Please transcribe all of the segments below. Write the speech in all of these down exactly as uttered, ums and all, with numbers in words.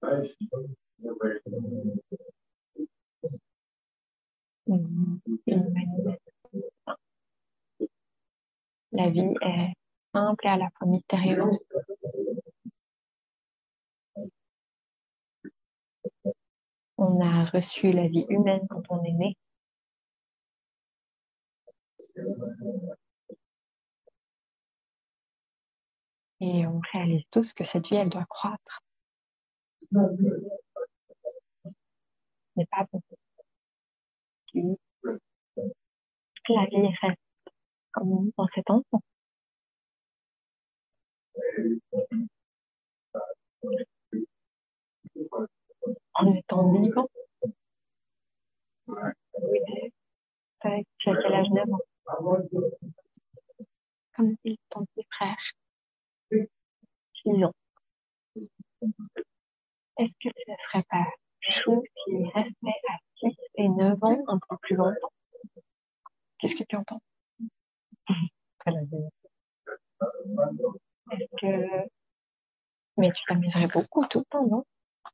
Une humanité. La vie est simple et à la fois mystérieuse. On a reçu la vie humaine quand on est né. Et on réalise tous que cette vie, elle doit croître. Ce n'est pas bon. La vie reste comme dans cet enfant. En étant vivant. Tu as quel âge? Neuf ans. Comme dit ton petit frère. Six ans. Est-ce que ce ne serait pas chou s'il restait à six et neuf ans un peu plus longtemps? Qu'est-ce que tu entends? Est-ce que... Mais tu t'amuserais beaucoup tout le temps, non?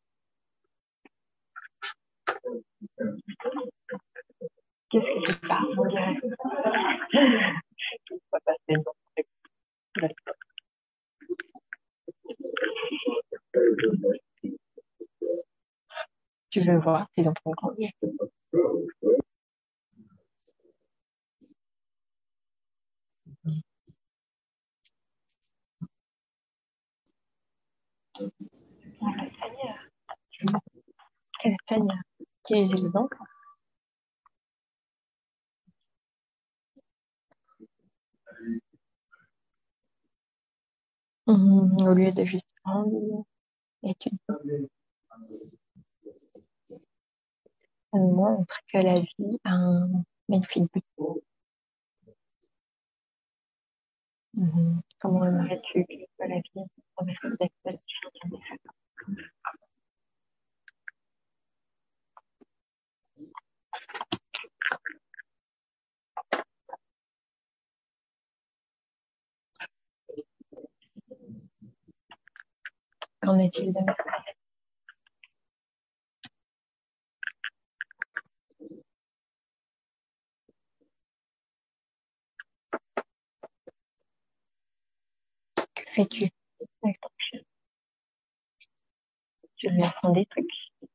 Qu'est-ce que tu parles, on dirait? On va passer le temps. Tu veux voir tes enfants grandir. Le Seigneur. Quel Seigneur qui est les enfants. Mmh, au lieu de juste prendre étude. Ça nous montre que la vie a un magnifique but. Mmh. Comment aimerais-tu que la vie traverse d'actualité? Qu'en est-il de notre vie? Que fais-tu avec ton chien? Tu lui apprends des trucs.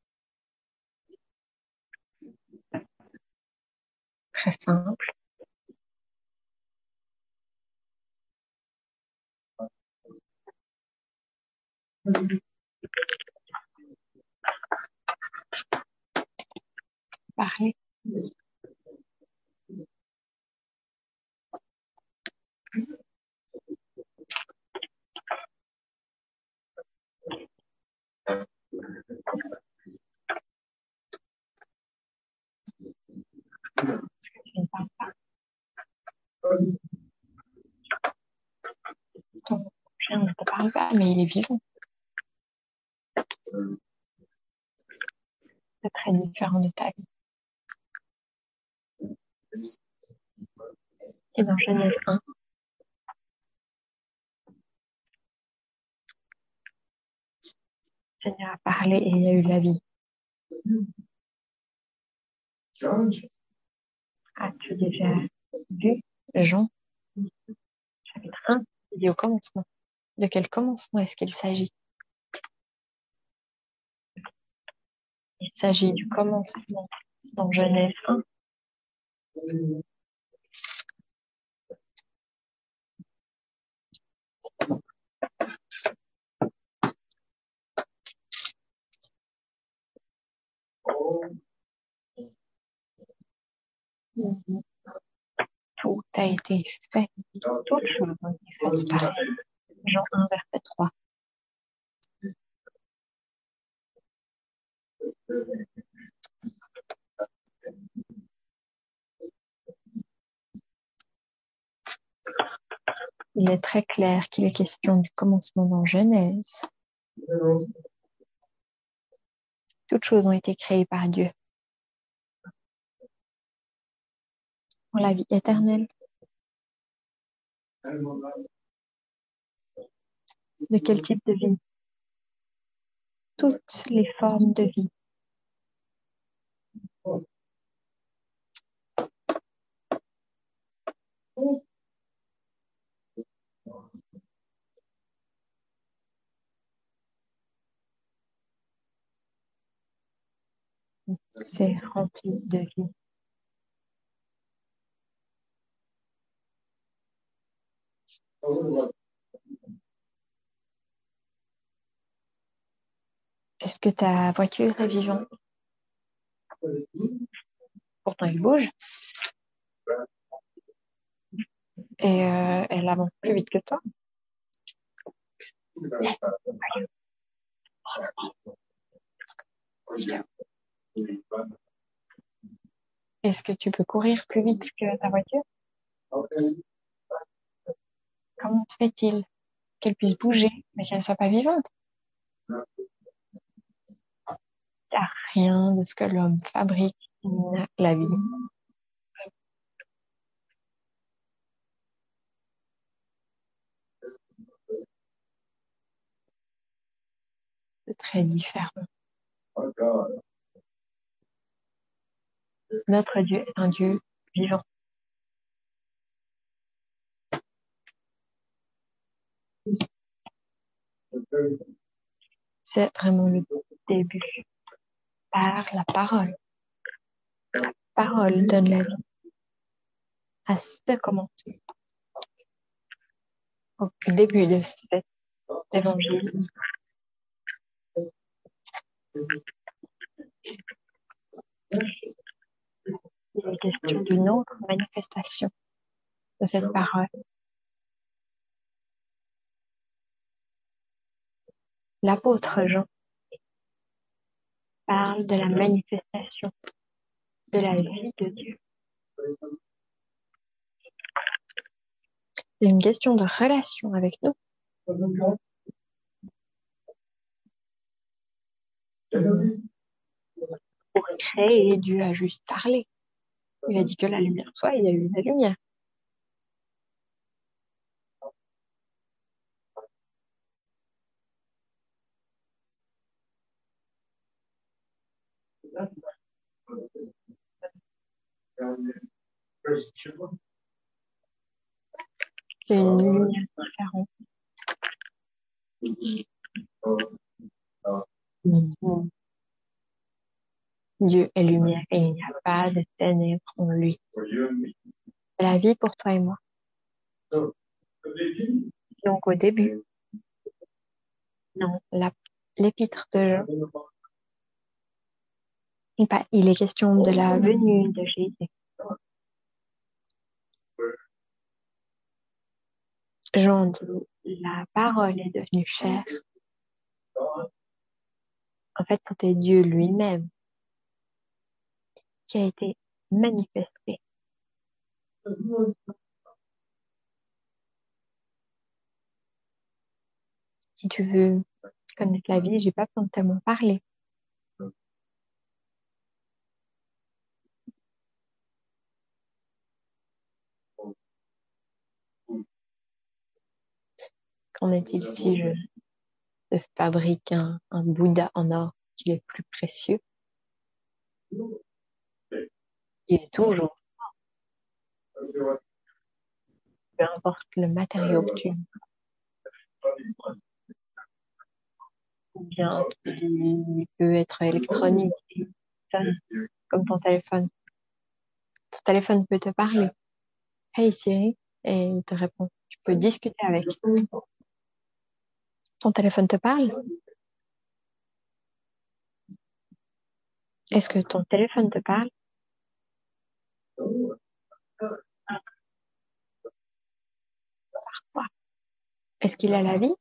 Très simple. Parler. Tu ne parles pas. Ton chien ne te parle pas, mais il est vivant. C'est très différent de ta vie. Et dans Genèse un, le Seigneur a parlé et il y a eu la vie. As-tu déjà vu Jean, chapitre un, il dit au commencement? De quel commencement est-ce qu'il s'agit? Il s'agit du commencement dans Genèse un. Tout a été fait, toutes choses ont été faites par Jean un, verset trois. Il est très clair qu'il est question du commencement dans Genèse. Toutes choses ont été créées par Dieu pour la vie éternelle. De quel type de vie? toutes les formes de vie. C'est rempli de vie. Est-ce que ta voiture est vivante? Pourtant, elle bouge. Et euh, elle avance plus vite que toi. Est-ce que tu peux courir plus vite que ta voiture? Comment se fait-il qu'elle puisse bouger, mais qu'elle ne soit pas vivante? Il n'y a rien de ce que l'homme fabrique qui n'a la vie. C'est très différent. Notre Dieu est un Dieu vivant. C'est vraiment le début. Par la parole. La parole donne la vie à ce commencement. Au début de cet évangile, il est question d'une autre manifestation de cette parole. L'apôtre Jean parle de la manifestation de la vie de Dieu. C'est une question de relation avec nous. Pour créer, Dieu a juste parlé. Il a dit que la lumière soit, il y a eu la lumière. C'est une lumière différente. Mm-hmm. Dieu est lumière et il n'y a pas de ténèbres en lui. C'est la vie pour toi et moi. Donc au début, non, l'épître de Jean, il est question de la venue de Jésus. Jean dit, la parole est devenue chair. En fait, c'était Dieu lui-même qui a été manifesté. Si tu veux connaître la vie, j'ai pas besoin de tellement parler. Qu'en est-il si je, je fabrique un, un Bouddha en or qui est plus précieux? Il est toujours, peu importe le matériau que tu ou bien il peut être électronique, comme ton téléphone. Ton téléphone peut te parler. Hey Siri, et il te répond. Tu peux discuter avec. Ton téléphone te parle? Est-ce que ton téléphone te parle? Parfois. Est-ce qu'il a la vie?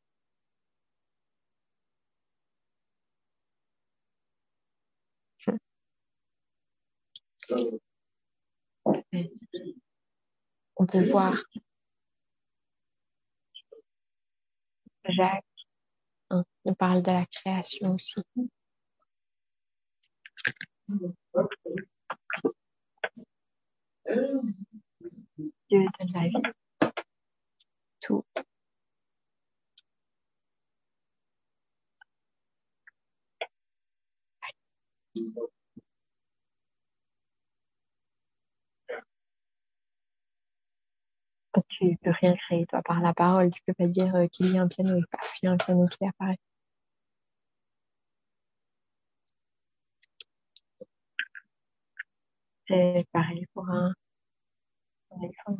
On peut voir Jacques, hein, on parle de la création aussi. Dieu donne la vie. Tout. Tu peux rien créer, toi, par la parole. Tu peux pas dire euh, qu'il y a un piano et paf, il y a un piano qui apparaît. C'est pareil pour un, un éléphant.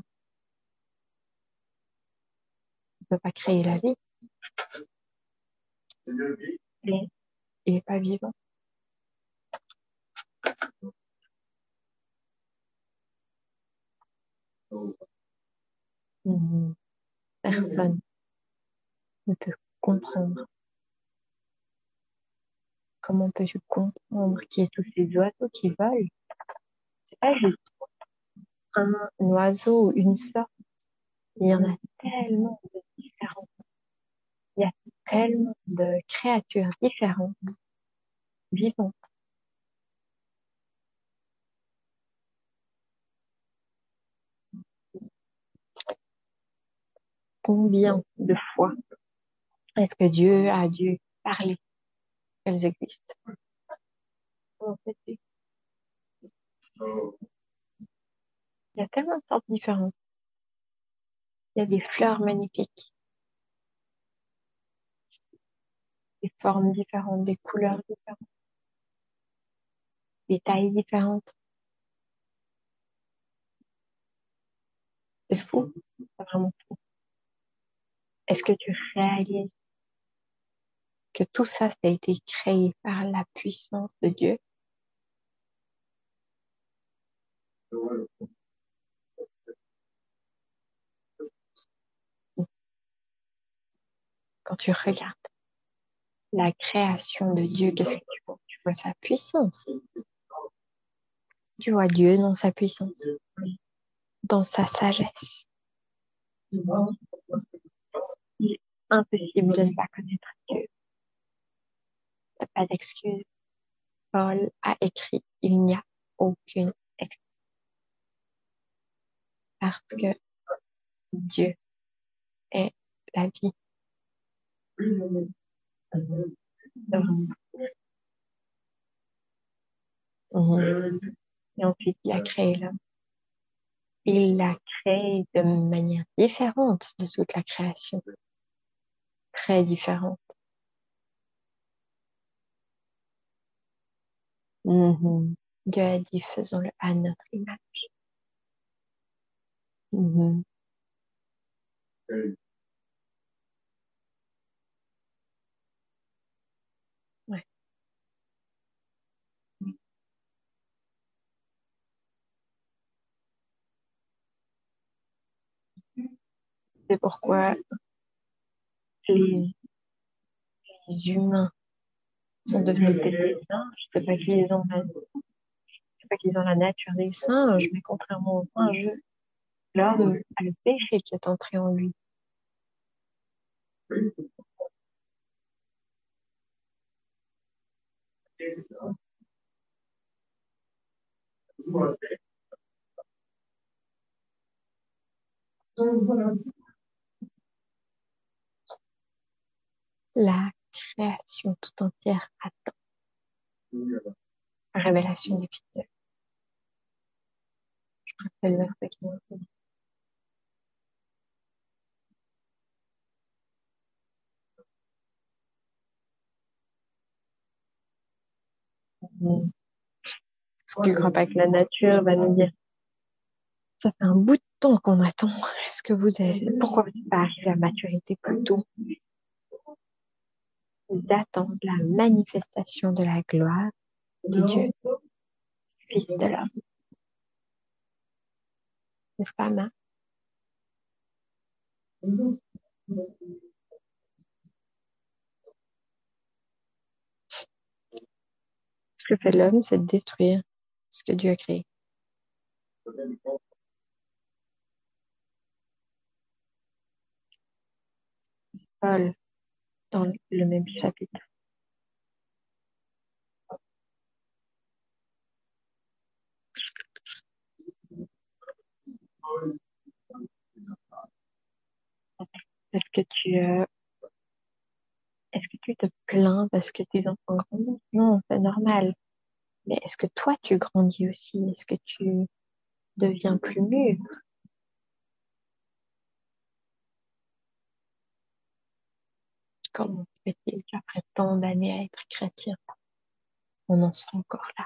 Tu peux pas créer la vie. Il est, il est pas vivant. Mhm. Personne ne peut comprendre. Comment peux-tu comprendre qu'il y ait tous ces oiseaux qui volent? C'est pas juste un oiseau ou une sorte. Il y en a tellement de différents. Il y a tellement de créatures différentes, vivantes. Combien de fois est-ce que Dieu a dû parler qu'elles existent? En fait, il y a tellement de sortes différentes. Il y a des fleurs magnifiques, des formes différentes, des couleurs différentes, des tailles différentes. C'est fou, c'est vraiment fou. Est-ce que tu réalises que tout ça, ça a été créé par la puissance de Dieu? Quand tu regardes la création de Dieu, qu'est-ce que tu vois? Tu vois sa puissance. Tu vois Dieu dans sa puissance, dans sa sagesse. Il est impossible de ne pas connaître Dieu. Il n'y a pas d'excuse. Paul a écrit, il n'y a aucune excuse. Parce que Dieu est la vie. Mhm. Et ensuite, il a créé l'homme. Il l'a créé de manière différente de toute la création. Très différente. Mhm. Dieu a dit, faisons-le à notre image. Mhm. Ouais. C'est pourquoi les, les humains sont devenus des singes. C'est pas qu'ils ont la, c'est pas qu'ils ont la nature des singes, mais contrairement aux singes, l'homme a le péché qui est entré en lui. La création tout entière attend la révélation du Fils. C'est le verset qui m'a fait. Mhm. Est-ce que tu crois pas que la nature va nous dire, ça fait un bout de temps qu'on attend. Est-ce que vous avez, pourquoi vous n'êtes pas arrivé à maturité plus tôt? D'attendre la manifestation de la gloire de Dieu, Fils de l'homme. N'est-ce pas, ma? Ce que fait l'homme, c'est de détruire ce que Dieu a créé. Paul, dans le même chapitre. Est-ce que tu, euh, est-ce que tu te plains parce que tes enfants grandissent? Non, c'est normal. Mais est-ce que toi, tu grandis aussi? Est-ce que tu deviens plus mûr? Comment se fait-il qu'après tant d'années à être chrétien, on en soit encore là?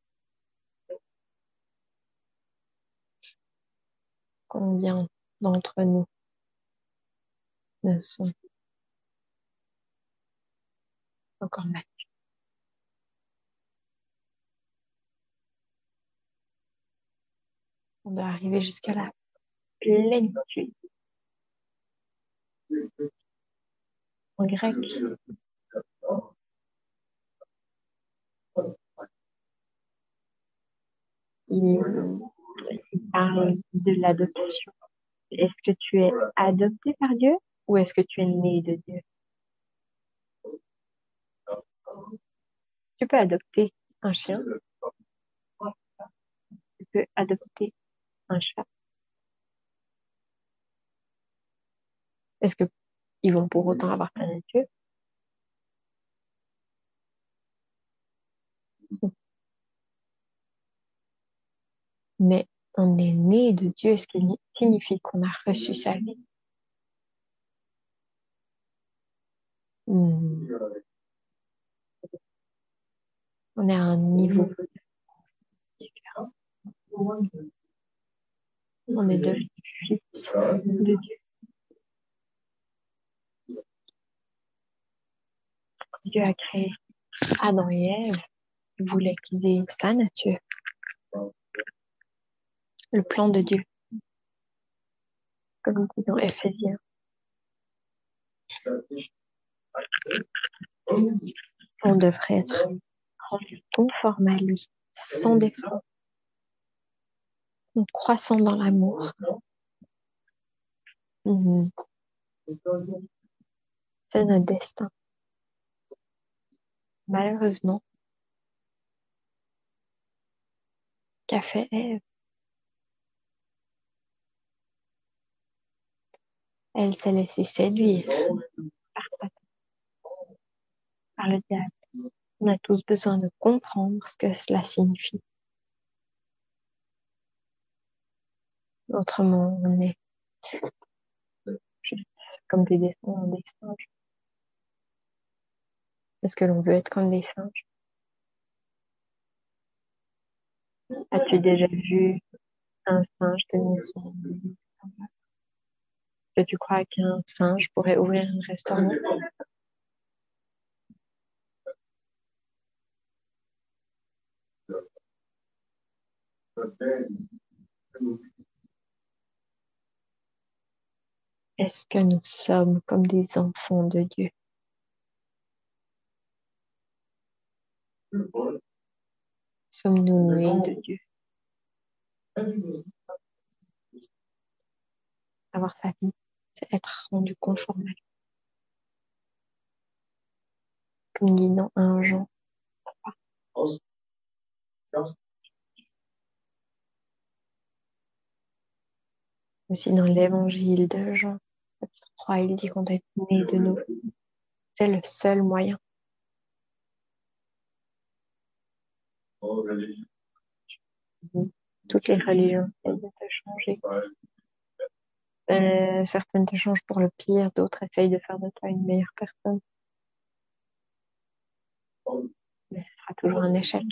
Combien d'entre nous ne sont encore là? On doit arriver jusqu'à la plénitude. En grec, il, il parle de l'adoption. Est-ce que tu es adopté par Dieu ou est-ce que tu es né de Dieu? Tu peux adopter un chien, tu peux adopter un chat. Est-ce que ils vont pour autant avoir ta nature? Mais on est né de Dieu, ce qui signifie qu'on a reçu sa vie. Hmm. On est à un niveau différent. On est devenu fils de Dieu. Dieu a créé Adam et Ève. Il voulait qu'ils aient sa nature. Le plan de Dieu, comme dit dans Éphésiens. On devrait être rendu conforme à lui, sans défaut, en croissant dans l'amour. Mhm. C'est notre destin. Malheureusement, qu'a fait Ève? Elle s'est laissée séduire par Satan, par le diable. On a tous besoin de comprendre ce que cela signifie. Autrement, on est juste comme des descendants des singes. Est-ce que l'on veut être comme des singes? As-tu déjà vu un singe tenir son... Est-ce que tu crois qu'un singe pourrait ouvrir un restaurant? Est-ce que nous sommes comme des enfants de Dieu? Sommes-nous nés de Dieu? Avoir sa vie, c'est être rendu conforme à lui. Comme dit dans un Jean. Aussi dans l'évangile de Jean, chapitre trois, il dit qu'on doit être né de nouveau. C'est le seul moyen. Toutes les religions essayent de te changer. Euh, certaines te changent pour le pire, d'autres essayent de faire de toi une meilleure personne. Mais ce sera toujours un échec.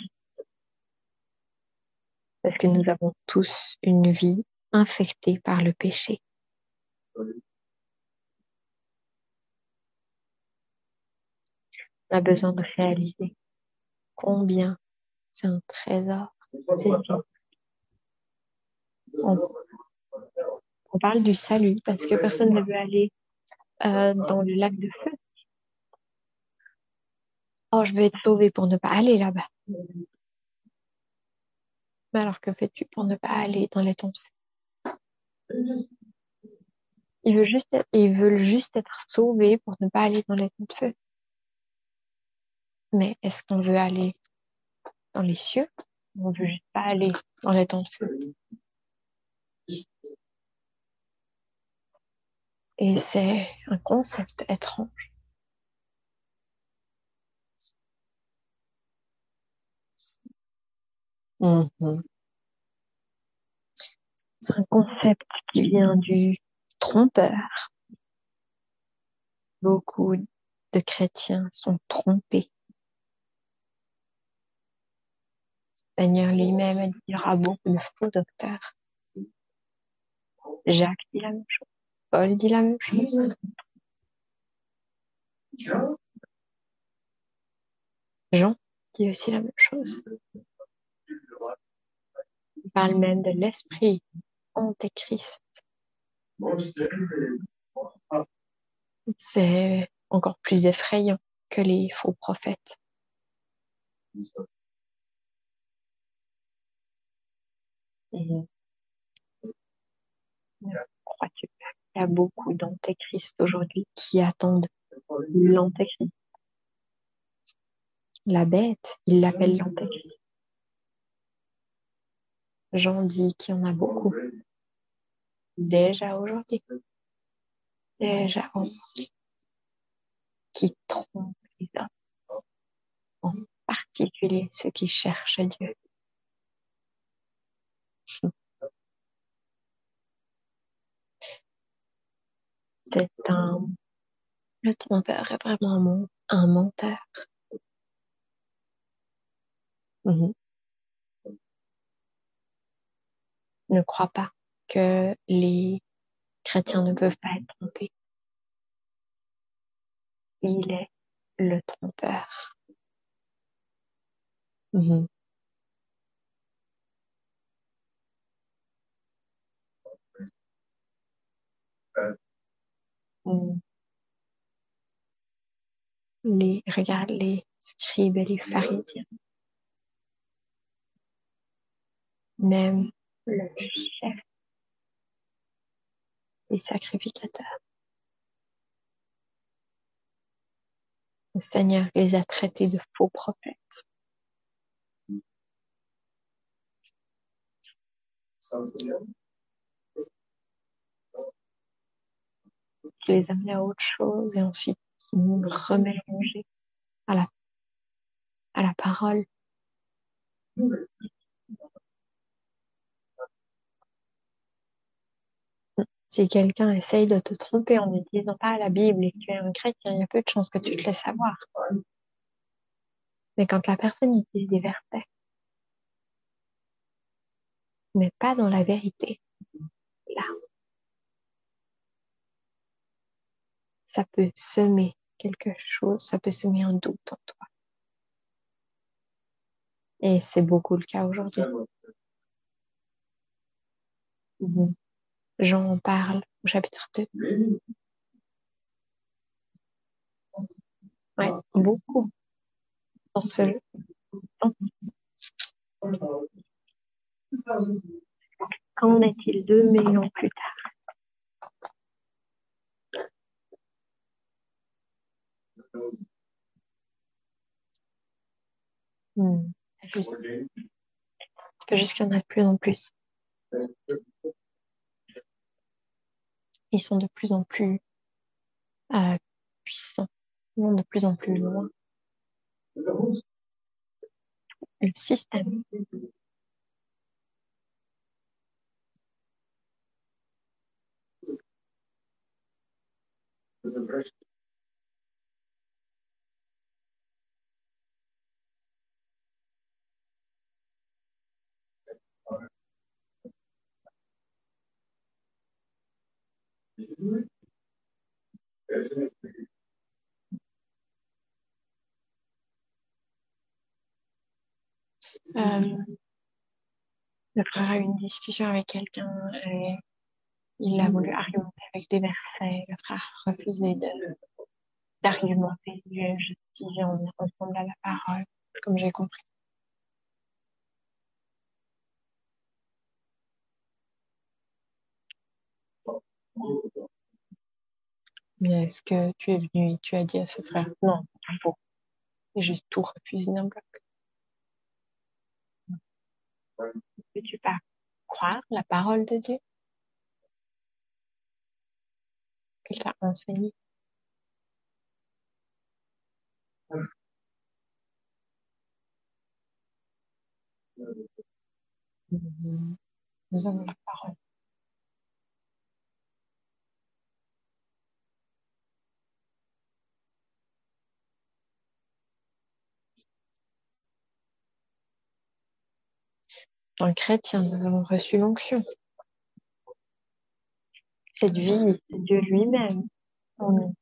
Parce que nous avons tous une vie infectée par le péché. On a besoin de réaliser combien c'est un trésor, cette vie. On, on parle du salut parce que personne ne veut aller euh, dans le lac de feu. Oh, je vais être sauvé pour ne pas aller là-bas. Mais alors, que fais-tu pour ne pas aller dans les temps de feu? Ils veulent juste être, ils veulent juste être sauvés pour ne pas aller dans les temps de feu. Mais est-ce qu'on veut aller dans les cieux? On veut juste pas aller dans les temps de feu. Et c'est un concept étrange. Mhm. C'est un concept qui vient du trompeur. Beaucoup de chrétiens sont trompés. Le Seigneur lui-même a dit qu'il y aura beaucoup de faux docteurs. Jacques dit la même chose. Paul dit la même chose. Jean dit aussi la même chose. Il parle même de l'esprit antéchrist. C'est encore plus effrayant que les faux prophètes. Et crois-tu qu'il y a beaucoup d'antéchrists aujourd'hui qui attendent l'antéchrist? La bête, il l'appelle l'antéchrist. Jean dit qu'il y en a beaucoup. Déjà aujourd'hui. Déjà aujourd'hui. Qui trompent les hommes. En particulier ceux qui cherchent Dieu. C'est un, le trompeur est vraiment un menteur. Mhm. Ne crois pas que les chrétiens ne peuvent pas être trompés. Il est le trompeur. Mhm. Mm. Les, regarde les scribes et les pharisiens. Même le chef des sacrificateurs. Le Seigneur les a traités de faux prophètes. Il les a amenés à autre chose et ensuite ils nous remélangés à la, à la parole. Si quelqu'un essaye de te tromper en n'utilisant pas la Bible et que tu es un chrétien, il y a peu de chances que tu te laisses avoir. Mais quand la personne utilise des versets, mais pas dans la vérité, là, ça peut semer quelque chose, ça peut semer un doute en toi. Et c'est beaucoup le cas aujourd'hui. Mhm. Jean en parle au chapitre deux. Ouais, beaucoup. Dans ce Qu'en est-il deux millions plus tard? Hmm. C'est juste, c'est juste qu'il y en a de plus en plus. Ils sont de plus en plus euh, puissants. Ils vont de plus en plus loin. Le système. Euh, le frère a eu une discussion avec quelqu'un et il a voulu argumenter avec des versets. Le frère refusait de, d'argumenter, de justifier en ensemble à la parole, comme j'ai compris. Mais est-ce que tu es venu et tu as dit à ce frère, non, il faut juste tout refuser d'un bloc? Peux-tu pas croire la parole de Dieu qu'il t'a enseigné? Mhm. Nous avons la parole. Dans le chrétien, nous avons reçu l'onction. Cette vie, c'est Dieu lui-même en nous.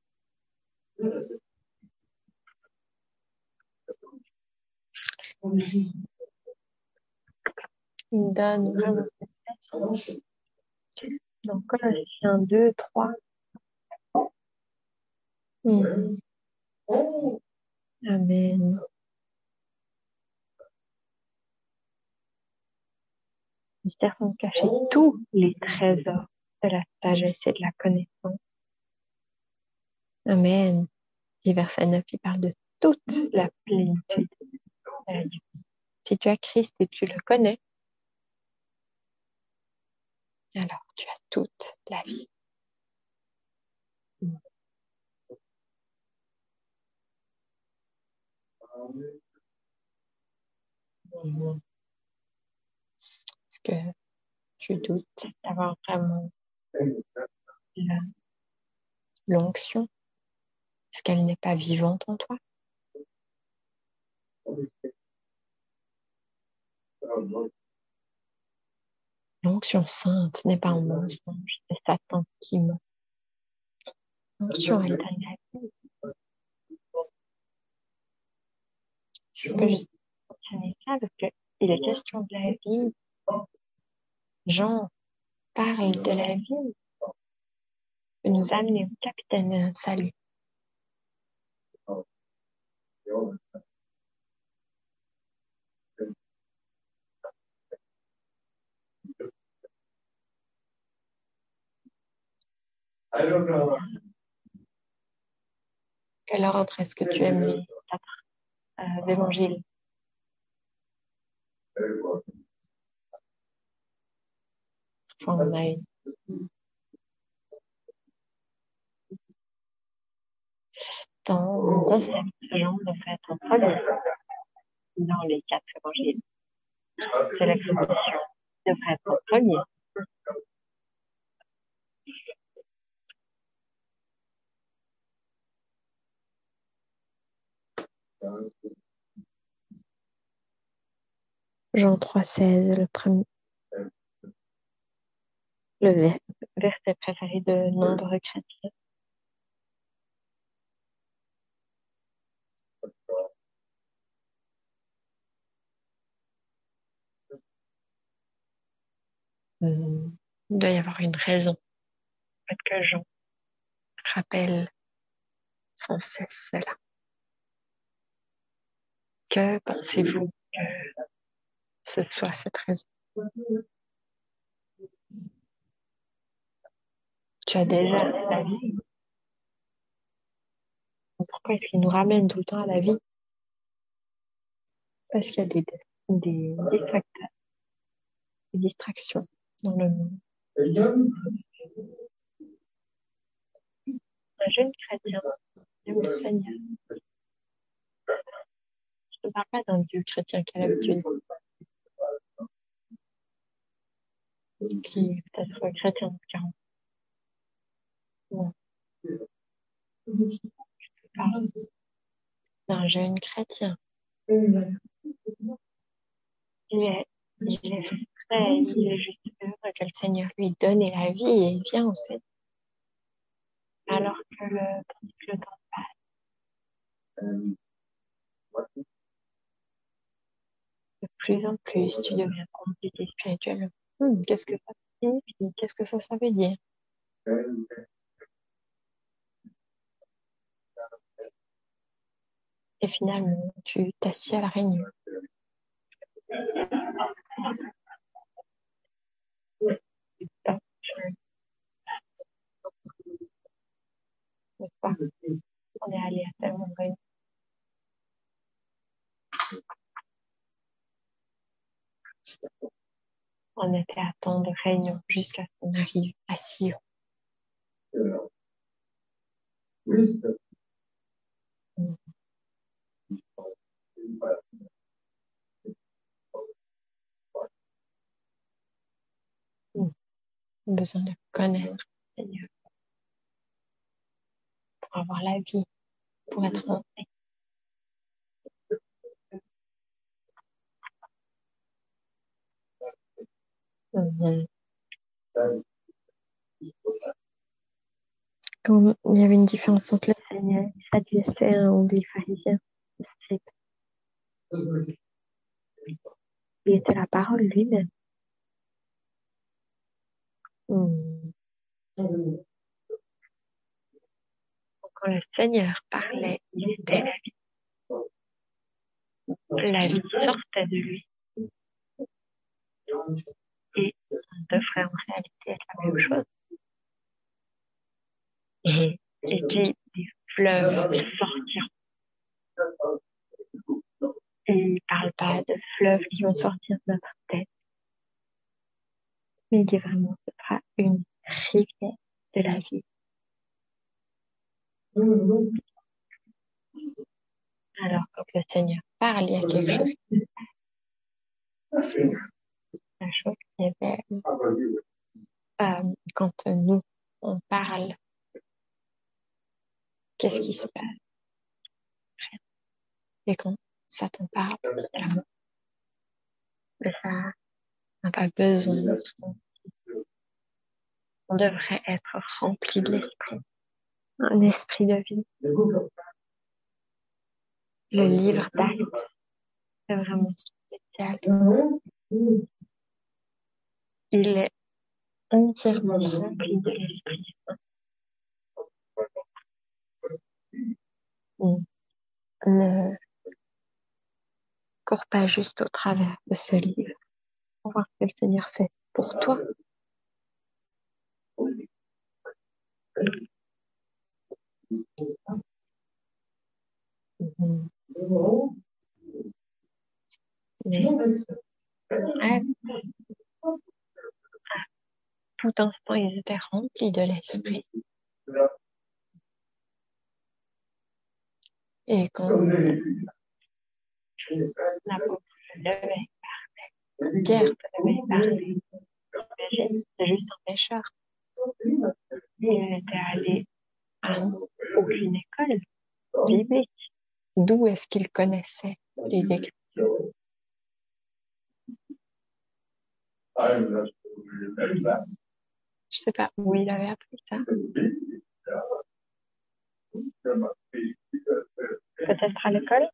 Il nous donne vraiment cette puissance. Dans Colossiens deux, trois. Mhm. Amen. Mystère sont cachés tous les trésors de la sagesse et de la connaissance. Amen. Et verset neuf, il parle de toute la plénitude de la Dieu. Si tu as Christ et tu le connais, alors tu as toute la vie. Mhm. Est-ce que tu doutes d'avoir vraiment la- l'onction? Est-ce qu'elle n'est pas vivante en toi? L'onction sainte n'est pas un mensonge, c'est Satan qui ment. L'onction, elle donne la vie. Je peux juste mentionner ça parce qu'il est question de la vie. Jean parle de la vie, de nous amener au capitaine d'un salut. Quel ordre est-ce que tu aimes les quatre euh, évangiles? Enfin, on a une. Dans mon concept, Jean devrait être en premier dans les quatre évangiles. C'est l'exposition devrait être en premier. Jean trois seize, le premier, le ver- verset préféré de nombreux chrétiens. Hmm. Il doit y avoir une raison. Peut-être que Jean rappelle sans cesse cela. Que pensez-vous que ce soit cette raison? Tu as déjà la vie. Pourquoi est-ce qu'il nous ramène tout le temps à la vie? Parce qu'il y a des, des, distracteurs, des distractions dans le monde. Un jeune chrétien aime le Seigneur. Je ne parle pas d'un Dieu chrétien qui a l'habitude, qui peut-être chrétien de quarante. Non, je parle d'un jeune chrétien. Il est, il est prêt, il est juste heureux que le Seigneur lui donne la vie et il vient au Seigneur. Alors que le, le temps passe, de plus en plus, tu deviens compliqué spirituellement. Hmm, qu'est-ce que ça signifie? Qu'est-ce que ça, ça veut dire? Et finalement, tu t'assieds à la réunion. Pas, n'est-ce pas? On est allé à tellement de réunions. On était à tant de réunions jusqu'à ce qu'on arrive à Sion. besoin de connaître le Seigneur pour avoir la vie, pour être en paix. Mhm. Quand il y avait une différence entre le Seigneur et les Sadducéens ou les pharisiens, les scribes, il était la parole lui-même. Mhm. Quand le Seigneur parlait, il était la vie. La vie sortait de lui. Et on devrait en réalité être la même chose. Et, et que des fleuves sortiront. Et il ne parle pas de fleuves qui vont sortir de notre tête. Mais il dit vraiment que ce sera une rivière de la vie. Alors, quand le Seigneur parle, il y a quelque chose qui la chose qui est belle. Euh, quand nous, on parle, qu'est-ce qui se passe? Et quand Satan parle, c'est l'amour. Mais ça n'a pas besoin. On devrait être rempli de l'esprit. Un esprit de vie. Le livre d'Actes, c'est vraiment spécial. Il est entièrement rempli de l'esprit. On ne court pas juste au travers de ce livre pour voir ce que le Seigneur fait pour toi. Mhm. Mais à tout instant, ils étaient remplis de l'esprit. Et quand l'apôtre se levait, Pierre se levait parler, imagine, c'est juste un pêcheur. Il était allé à aucune école biblique. D'où est-ce qu'il connaissait les Écritures? Je sais pas où il avait appris ça. Peut-être à l'école.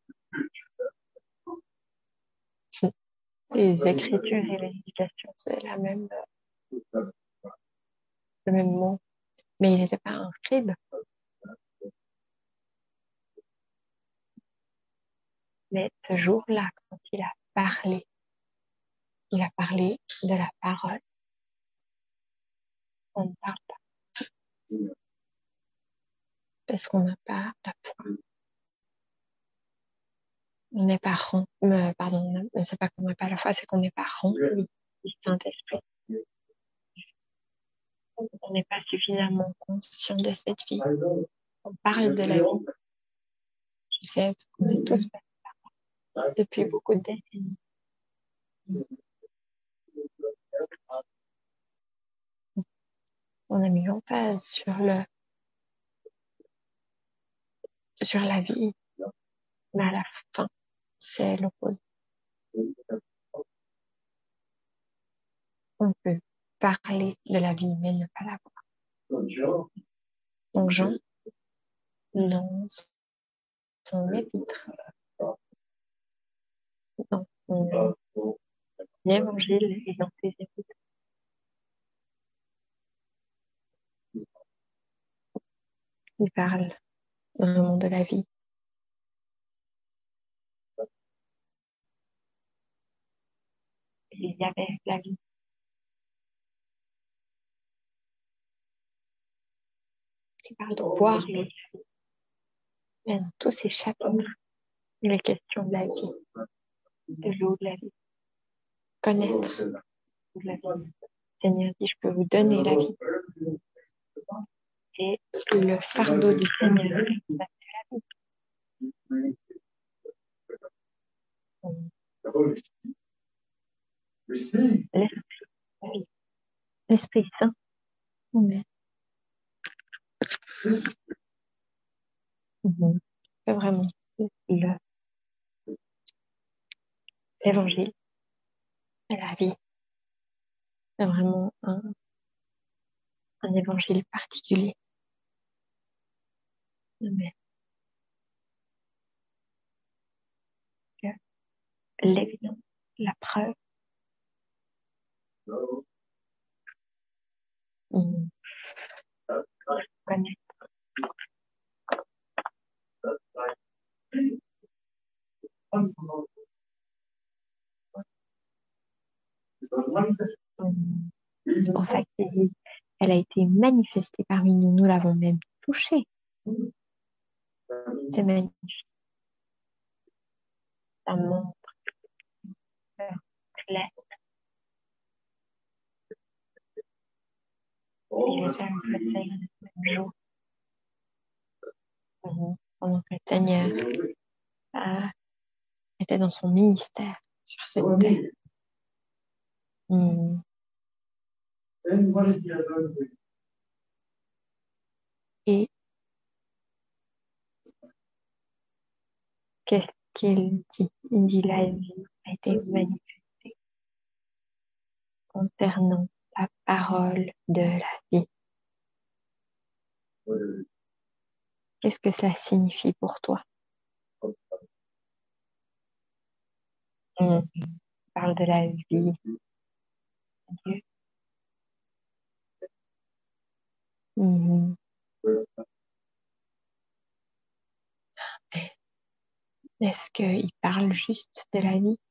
Les Écritures et l'éducation, c'est la même, le même mot. Mais il n'était pas un scribe. Mais ce jour-là, quand il a parlé, il a parlé de la parole. On ne parle pas. Parce qu'on n'a pas la foi. On n'est pas rempli, euh, pardon, c'est pas qu'on n'a pas la foi, c'est qu'on n'est pas rempli du Saint-Esprit. On n'est pas suffisamment conscient de cette vie. On parle de la vie. Je sais, parce qu'on est tous passés par là depuis beaucoup de décennies. On a mis l'emphase sur le, sur la vie. Mais à la fin, c'est l'opposé. On peut parler de la vie, mais ne pas la voir. Donc Jean, dans son épître, dans son évangile et dans ses épîtres, il parle vraiment de la vie. Il y avait la vie. Il parle de boire l'eau de la vie. Mais dans tous ces chapitres, il est question de la vie, de l'eau de la vie. Connaître l'eau de la vie. Le Seigneur dit, je peux vous donner la vie. Et le fardeau du Seigneur, c'est la vie. L'Esprit, la vie. L'Esprit Saint, Mais, mhm. C'est vraiment le- l'évangile de la vie. C'est vraiment un, un évangile particulier. Mais que l'évidence, la preuve, on connaît. Hum, C'est pour ça qu'elle a été manifestée parmi nous. Nous l'avons même touchée. C'est magnifique. Ça montre clair. Il était avec le Seigneur le même jour. Mhm. Pendant que le Seigneur euh, était dans son ministère sur cette terre. Hum. Et qu'est-ce qu'il dit? Il dit la vie a été manifestée concernant la parole de la vie. Qu'est-ce que cela signifie pour toi? Hum. Il parle de la vie de Dieu. Hum. Est-ce qu'il parle juste de la vie?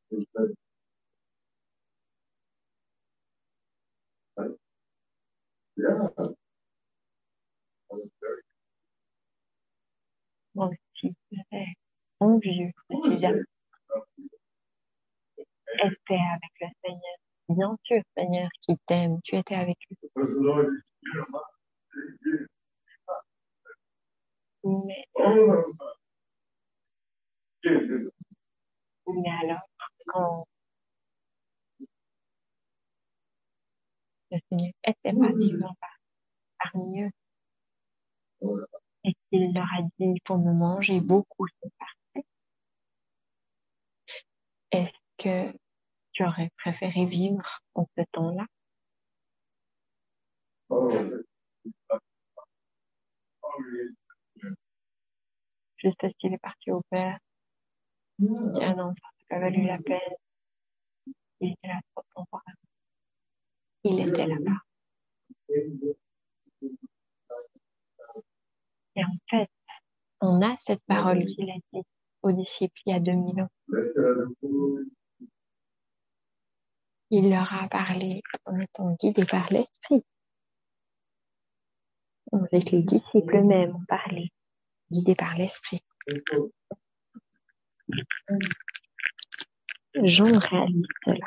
Moi aussi, mon vieux, précisément, était avec le Seigneur. Bien sûr, Seigneur, qui t'aime, tu étais avec lui. Mais, mais alors, quand le Seigneur était pas vivant par- parmi eux, et qu'il leur a dit, pour me manger beaucoup, c'est parfait, est-ce que tu aurais préféré vivre en ce temps-là? Juste parce qu'il est parti au Père, il dit, ah non, ça n'a pas valu la peine, il était là trop temporaire. Il était là-bas. Et en fait, on a cette parole qu'il a dit aux disciples il y a deux mille ans. Il leur a parlé en étant guidé par l'Esprit. On sait que les disciples eux-mêmes ont parlé, guidés par l'Esprit. Jean réalise cela.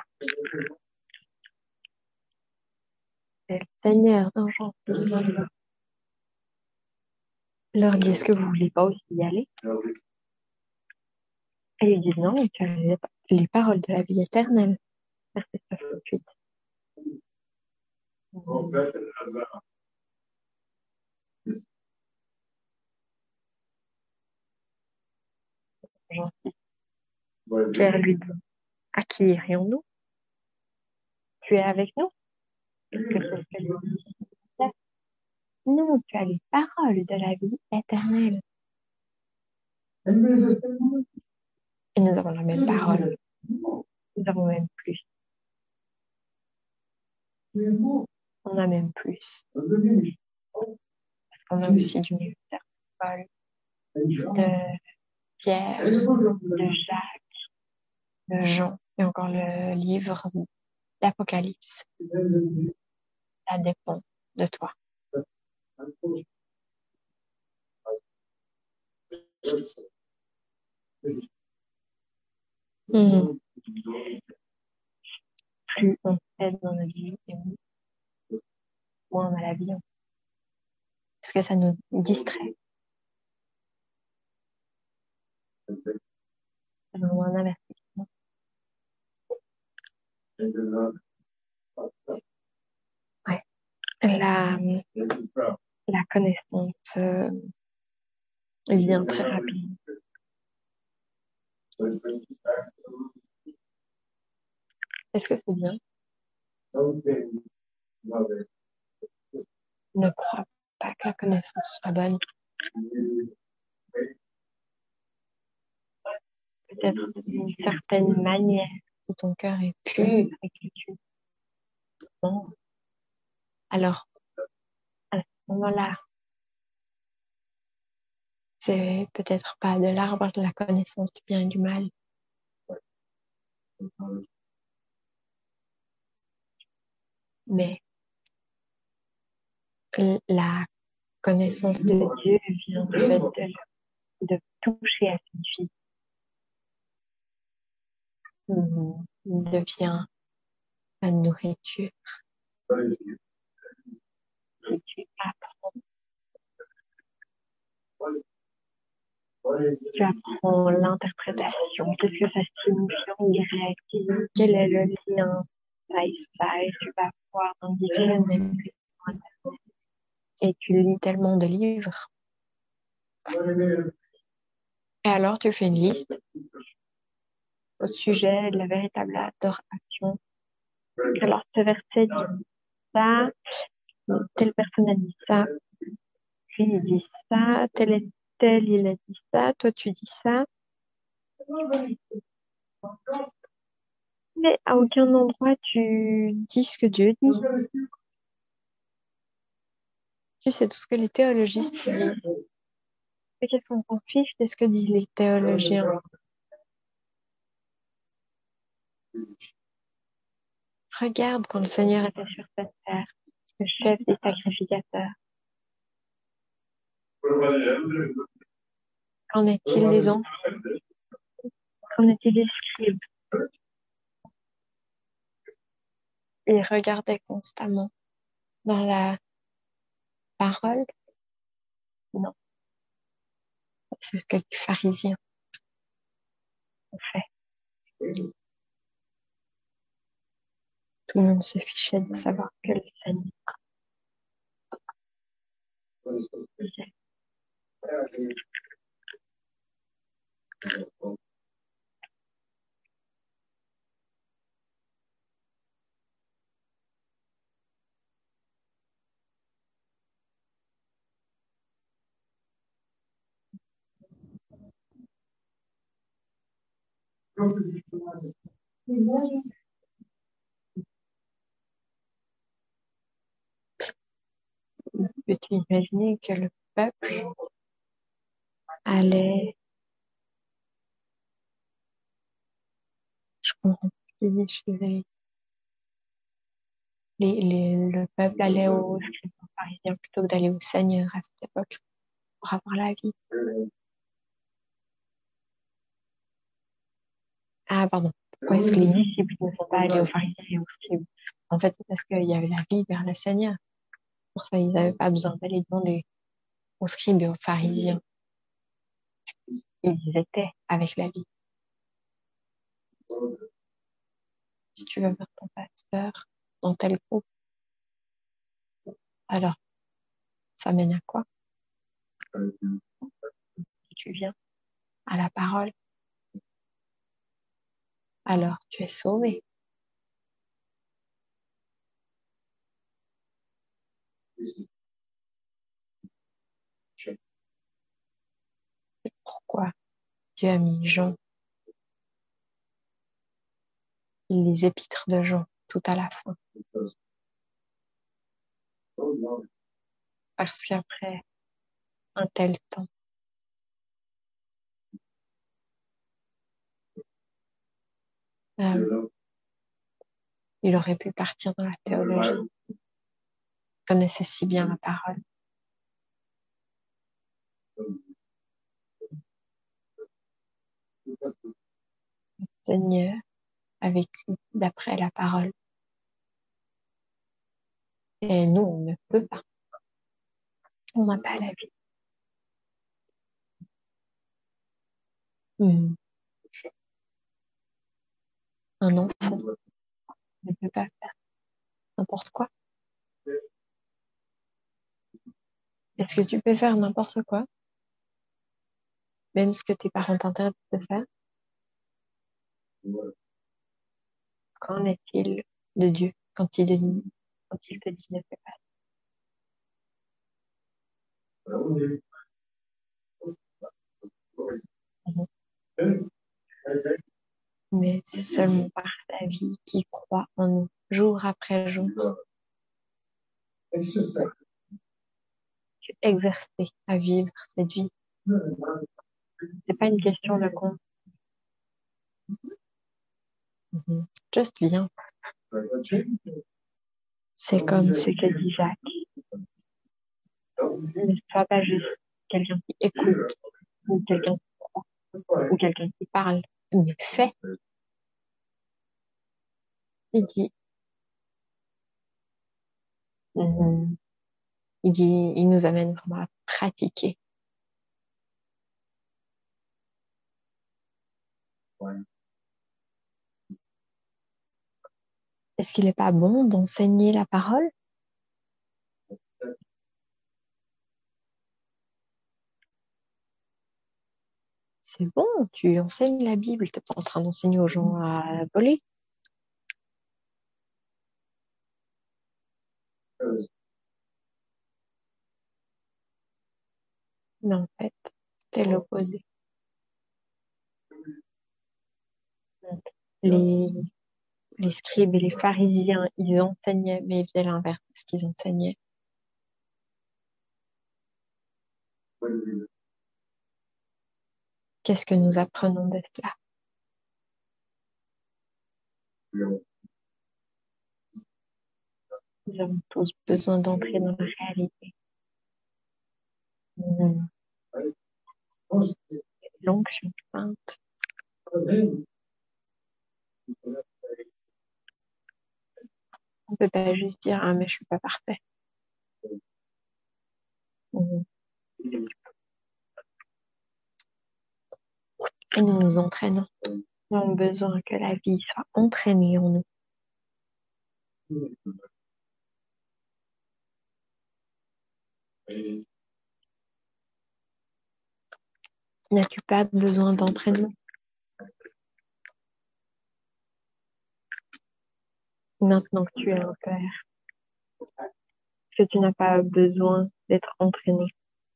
C'est le Seigneur dans Jean six leur dit, est-ce que vous voulez pas aussi y aller? Et ils disent non, tu as les, les paroles de la vie éternelle. Verset soixante-huit. Jean six. Pierre lui dit, à qui irions-nous? Tu es avec nous? Est-ce que c'est ce que nous disons? Non, tu as les paroles de la vie éternelle. Et nous avons la même parole. Nous avons même plus. On a même plus. Parce qu'on a aussi du ministère de Paul, de Pierre, de Jacques, de Jean, et encore le livre d'Apocalypse. Ça dépend de toi. Mmh. Plus on aide dans notre vie, et moins on a la vie. Parce que ça nous distrait. C'est vraiment un avertissement. Ouais. La la, la connaissance euh, vient très rapide. Est-ce que c'est bien? Ne crois pas que la connaissance soit bonne. Peut-être d'une certaine manière, si ton cœur est pur et que tu mens, alors à ce moment-là, c'est peut-être pas de l'arbre de la connaissance du bien et du mal, mais la connaissance de Dieu vient du fait de, de toucher à cette vie, hum, devient la nourriture. Et tu apprends, tu apprends l'interprétation, qu'est-ce que ça signifie en grec, quel est le lien, ça et ça, et tu vas voir un dictionnaire. Et tu lis tellement de livres. Et alors, tu fais une liste au sujet de la véritable adoration. Alors, ce verset dit ça, telle personne a dit ça, lui il dit ça, tel et tel il a dit ça, toi tu dis ça. Mais à aucun endroit tu dis ce que Dieu dit. Tu sais tout ce que les théologistes disent. Mais qu'est-ce qu'on s'en fiche de ce que disent les théologiens? Regarde quand le Seigneur était sur cette terre, le chef des sacrificateurs. Qu'en est-il des anciens? Qu'en est-il des scribes? Ils regardaient constamment dans la parole? Non, c'est ce que les pharisiens ont fait. Tout le monde se fichait de savoir que le Seigneur disait. Peux-tu imaginer que le peuple allait, je comprends ce qu'il dit, je suis désolée. Les, les, le peuple allait aux scribes pharisiens plutôt que d'aller au Seigneur à cette époque pour avoir la vie. Ah, pardon. Pourquoi est-ce que les disciples ne sont pas allés aux pharisiens et aux scribes? En fait, c'est parce qu'il y avait la vie vers le Seigneur. Pour ça, ils n'avaient pas besoin d'aller demander aux scribes et aux pharisiens. Ils étaient avec la vie. Si tu veux voir ton pasteur dans tel groupe, alors, ça mène à quoi? Si tu viens à la parole, alors tu es sauvé. C'est pourquoi Dieu a mis Jean, les épîtres de Jean, tout à la fin. Parce qu'après un tel temps, euh, il aurait pu partir dans la théologie. Il connaissait si bien la parole. Le Seigneur a vécu d'après la parole. Et nous, on ne peut pas. On n'a pas la vie. Hmm. Un enfant ne peut pas faire n'importe quoi. Est-ce que tu peux faire n'importe quoi, même ce que tes parents t'interdisent de faire? Qu'en est-il de Dieu quand il te dit, quand il te dit ne fais pas ça? Mhm. Mais c'est seulement par ta vie qui croit en nous, jour après jour, tu exercer à vivre cette vie. C'est pas une question de compte. Mhm. Juste viens. C'est comme ce que dit Jacques. Ne sois pas juste quelqu'un qui écoute ou quelqu'un qui croit ou quelqu'un qui parle, mais fais. Il dit, mhm. il dit, il nous amène vraiment à pratiquer. Est-ce qu'il n'est pas bon d'enseigner la parole? C'est bon, tu enseignes la Bible, t'es pas en train d'enseigner aux gens à voler. Mais en fait, c'est l'opposé. Les, les scribes et les pharisiens, ils enseignaient, mais ils faisaient l'inverse de ce qu'ils enseignaient. Qu'est-ce que nous apprenons de cela? Nous avons tous besoin d'entrer dans la réalité. Mmh. L'onction sainte. On peut pas juste dire, ah, mais je suis pas parfait. Mmh. Et nous nous entraînons. Nous avons besoin que la vie soit entraînée en nous. N'as-tu pas besoin d'entraînement? Maintenant que tu es un père, que tu n'as pas besoin d'être entraîné.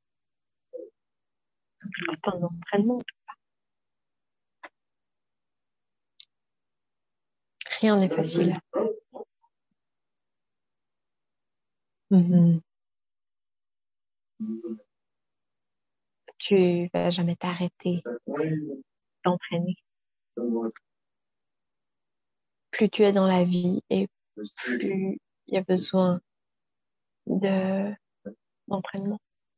C'est un entraînement. Rien n'est facile. Mhm. Tu vas jamais t'arrêter d'entraîner. Plus tu es dans la vie et plus il y a besoin de d'entraînement.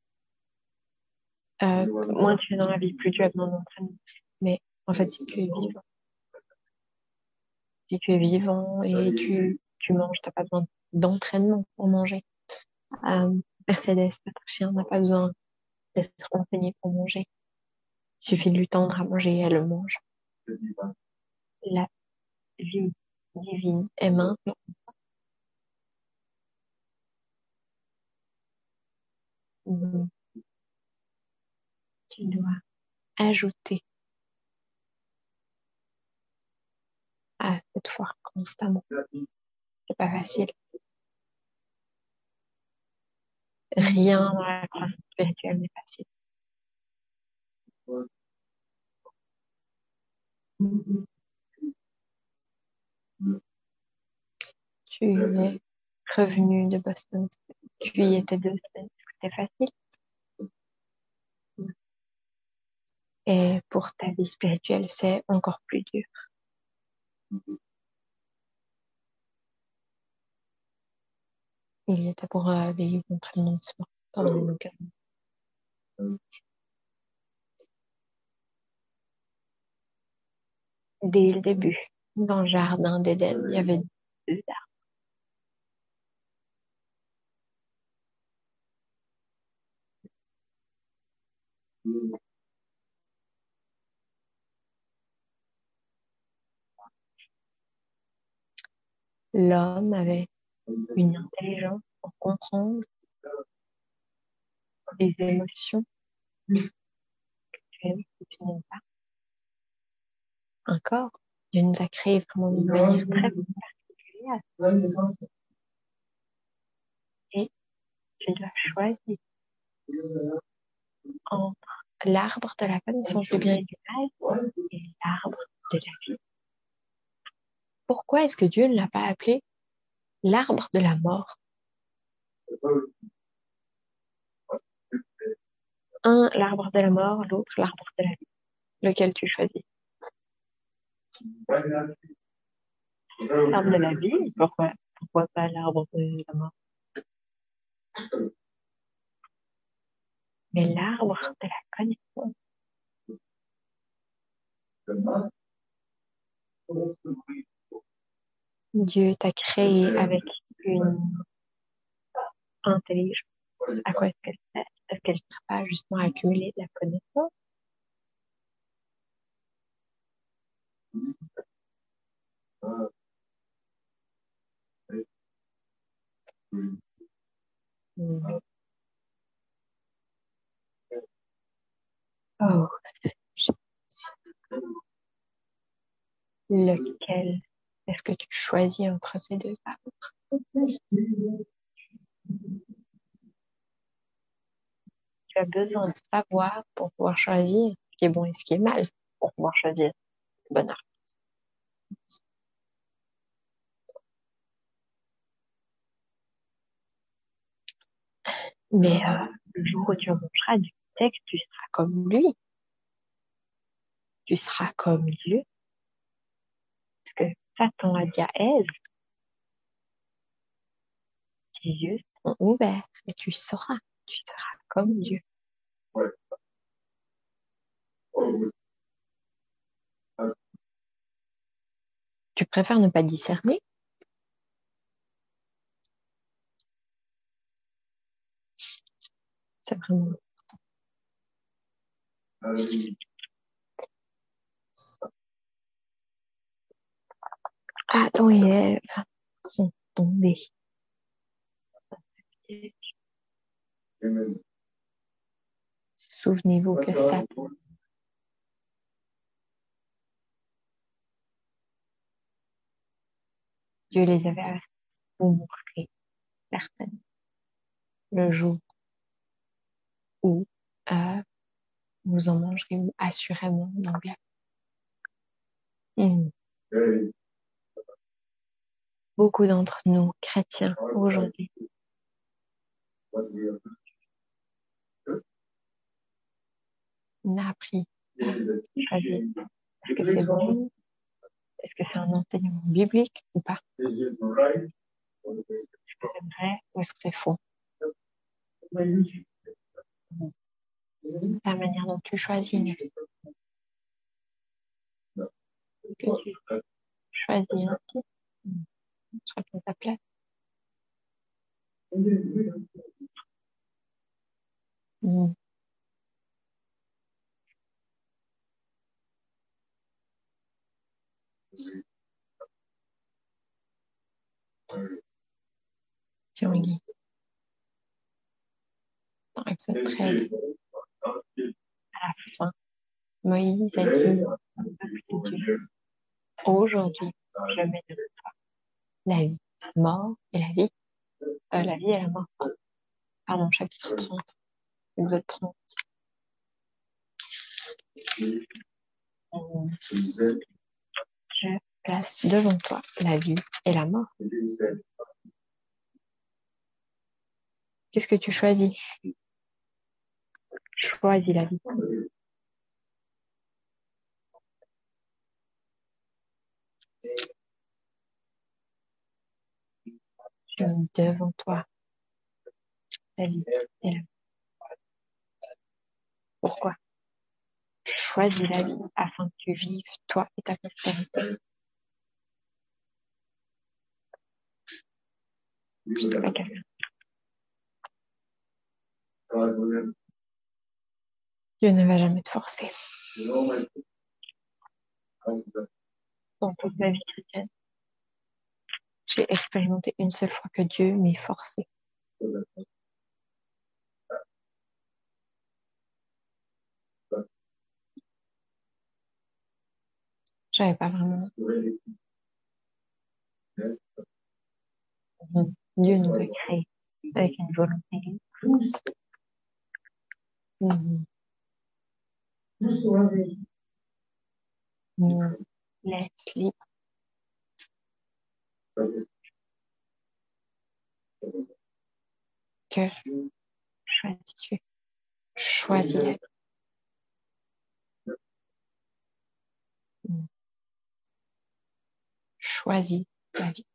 Euh, moins tu es dans la vie, plus tu as besoin d'entraînement. Mais en fait, si tu es vivant, si tu es vivant et tu, tu manges, tu n'as pas besoin d'entraînement pour manger. Euh, Mercedes, notre chien, n'a pas besoin d'être enseigné pour manger. Il suffit de lui tendre à manger et elle le mange. La vie divine est maintenant. Mhm. Tu dois ajouter à cette foi constamment. C'est pas facile. Rien dans la croissance spirituelle n'est facile. Tu es revenu de Boston. Tu y étais deux semaines. C'était facile. Et pour ta vie spirituelle, c'est encore plus dur. Il y était pour euh, des entraînements de sport pendant une occasion. Dès le début, dans le jardin d'Éden, il y avait deux arbres. L'homme avait une intelligence pour comprendre des émotions que tu aimes, que tu n'aimes pas. Un corps. Dieu nous a créés vraiment d'une manière très particulière. Et tu dois choisir entre l'arbre de la connaissance du bien et du mal et l'arbre de la vie. Pourquoi est-ce que Dieu ne l'a pas appelé l'arbre de la mort? Un, l'arbre de la mort, l'autre, l'arbre de la vie. Lequel tu choisis? L'arbre de la vie? Pourquoi, pourquoi pas l'arbre de la mort? Mais l'arbre de la connaissance. Dieu t'a créé avec une intelligence. À quoi est-ce qu'elle sert? Est-ce qu'elle ne sert pas justement à accumuler de la connaissance? Mm. Oh, lequel est-ce que tu choisis entre ces deux arbres? Tu as besoin de savoir pour pouvoir choisir ce qui est bon et ce qui est mal, pour pouvoir choisir le bon arbre. Mais euh, le jour où tu mangeras du texte, tu seras comme lui. Tu seras comme Dieu. Parce que Satan a dit à Ève, tes yeux sont ouverts et tu sauras, tu seras comme Dieu. Tu préfères ne pas discerner? C'est vraiment important. Adam et Ève sont tombés. Souvenez-vous que Satan Dieu les avait avertis, vous mourrez certainement le jour où euh, vous en mangerez ou assurément l'anglais. Mmh. Beaucoup d'entre nous, chrétiens, aujourd'hui, on a appris à choisir. Est-ce que c'est bon? Est-ce que c'est un enseignement biblique ou pas? Est-ce que c'est vrai ou est-ce que c'est faux? La manière dont tu choisis, que tu choisis ainsi, sois à ta place. Mmh. Si on lit dans Exode treize, à la fin, Moïse a dit au peuple de Dieu, aujourd'hui, je mets devant toi la vie, la mort et la vie, euh, la vie et la mort. Pardon, chapitre trente, Exode trente. Mmh. Je place devant toi la vie et la mort. Qu'est-ce que tu choisis? Choisis la vie. Je mets devant toi la vie et la mort. Pourquoi? Choisis la vie afin que tu vives, toi et ta postérité. Je sais pas quelqu'un. Dieu ne va jamais te forcer. Dans toute ma vie chrétienne, j'ai expérimenté une seule fois que Dieu m'ait forcé. J'avais pas vraiment. Mhm. Dieu nous a créés avec une volonté libre. Mhm. Nous laisse libre. Que choisis-tu? Choisis la vie. Mhm. Choisis la vie.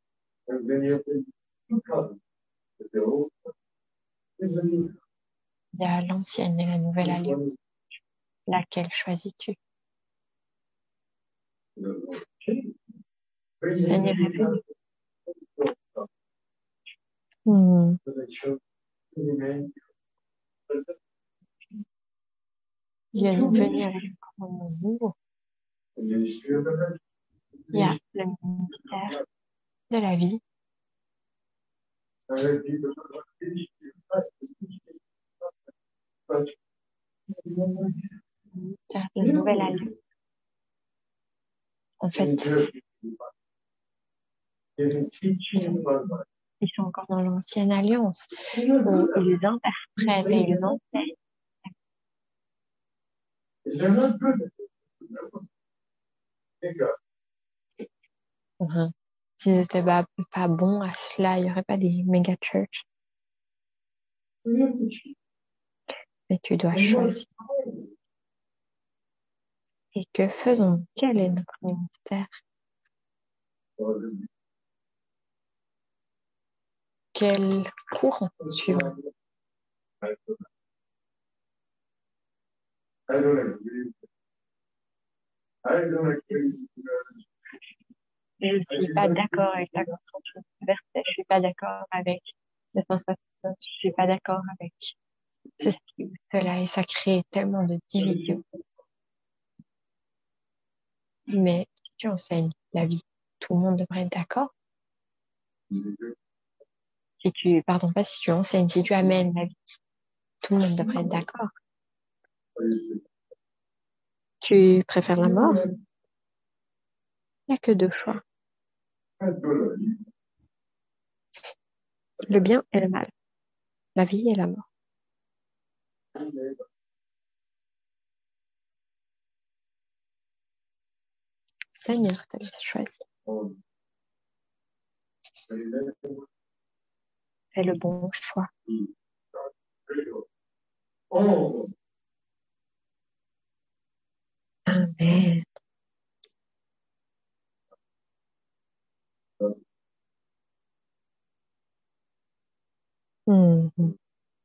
Il y a l'ancienne et la nouvelle alliance. Laquelle choisis-tu? Seigneur est venu. Hmm. Il est venu avec un commandement nouveau. Il y a le ministère de la vie. Ministère de nouvelle alliance. En fait, ils sont encore dans l'ancienne alliance où ils interprètent et ils enseignent. Mhm. S'ils n'étaient pas, pas bons à cela, il n'y aurait pas des méga church. Mais tu dois choisir. Et que faisons? Quel est notre ministère? Quel courant suivre? Je ne suis pas d'accord avec la construction de verset, je ne suis pas d'accord avec les sensations, je ne suis pas d'accord avec ceci ou cela, et ça crée tellement de divisions. Mais si tu enseignes la vie, tout le monde devrait être d'accord. Si tu, pardon, pas si tu enseignes, si tu amènes la vie, tout le monde devrait être d'accord. Tu préfères la mort? Il n'y a que deux choix. Le bien et le mal. La vie et la mort. Seigneur te laisse choisir. Fais le bon choix. Amen. Mhm.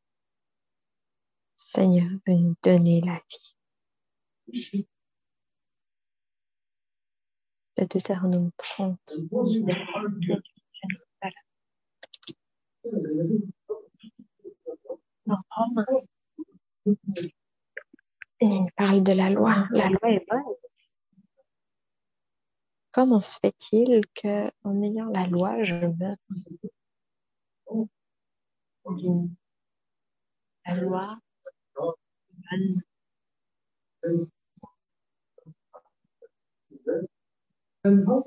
Seigneur veut nous donner la vie. C'est Deutéronome trente. Non, Romains. Et il parle de la loi. La loi est bonne. Comment se fait-il que, en ayant la loi, je meurs? La loi est bonne.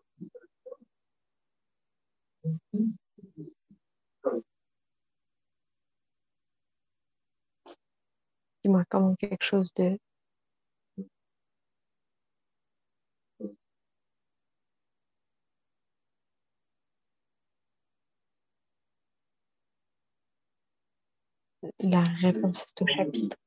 Dis-moi comment quelque chose de la réponse est au chapitre.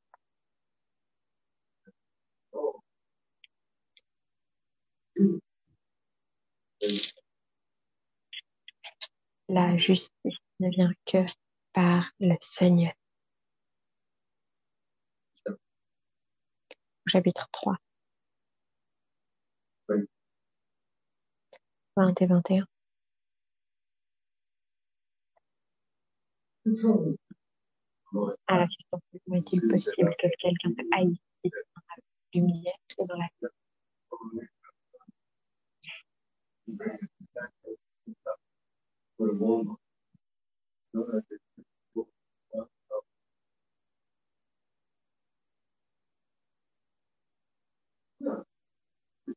La justice ne vient que par le Seigneur. Au chapitre trois. vingt et vingt et un. À la question, comment est-il possible que quelqu'un te haïsse dans la lumière et dans la